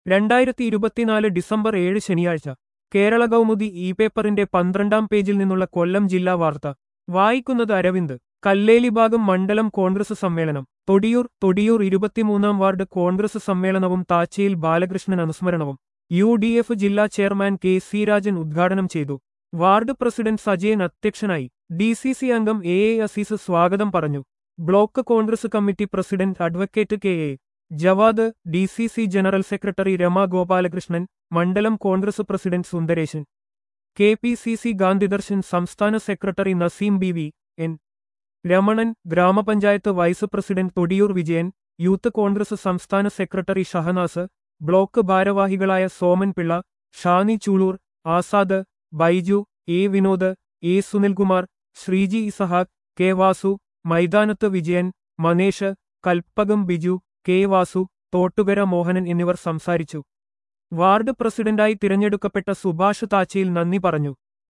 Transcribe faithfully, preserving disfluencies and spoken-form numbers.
രണ്ടായിരത്തി ഇരുപത്തിനാല് ഡിസംബർ ഏഴ് ശനിയാഴ്ച കേരള കൗമുദി ഇ പേപ്പറിന്റെ പന്ത്രണ്ടാം പേജിൽ നിന്നുള്ള കൊല്ലം ജില്ലാ വാർത്ത വായിക്കുന്നത് അരവിന്ദ്. കല്ലേലി ഭാഗം മണ്ഡലം കോൺഗ്രസ് സമ്മേളനം തൊടിയൂർ തൊടിയൂർ ഇരുപത്തിമൂന്നാം വാർഡ് കോൺഗ്രസ് സമ്മേളനവും താച്ചയിൽ ബാലകൃഷ്ണൻ അനുസ്മരണവും യു ഡി എഫ് ജില്ലാ ചെയർമാൻ കെ സി രാജൻ ഉദ്ഘാടനം ചെയ്തു. വാർഡ് പ്രസിഡന്റ് സജയൻ അധ്യക്ഷനായി. ഡി സി സി അംഗം എ എ അസീസ് സ്വാഗതം പറഞ്ഞു. Block Congress committee president advocate K A Jawad, D C C general secretary Rama Gopalakrishnan, മണ്ഡലം Congress president Sundaresan, K P C C Gandhidarshan സംസ്ഥാന secretary Naseem B V N Ramanan, ഗ്രാമപഞ്ചായത്ത് vice president Thodiyoor Vijayan, youth Congress സംസ്ഥാന secretary Shahnaz, block ഭാരവാഹികളായ Soman Pillai, Shani Choolur, Azad, Biju, A Vinod, A Sunilkumar, Sreeji Ishaq, K Vasu, മൈതാനത്ത് Vijayan, Manesh, Kalpakam Biju, K Vasu, Thottukara Mohanan എന്നിവർ സംസാരിച്ചു. Ward പ്രസിഡന്റായി തിരഞ്ഞെടുക്കപ്പെട്ട സുഭാഷ് താച്ചയിൽ നന്ദി പറഞ്ഞു.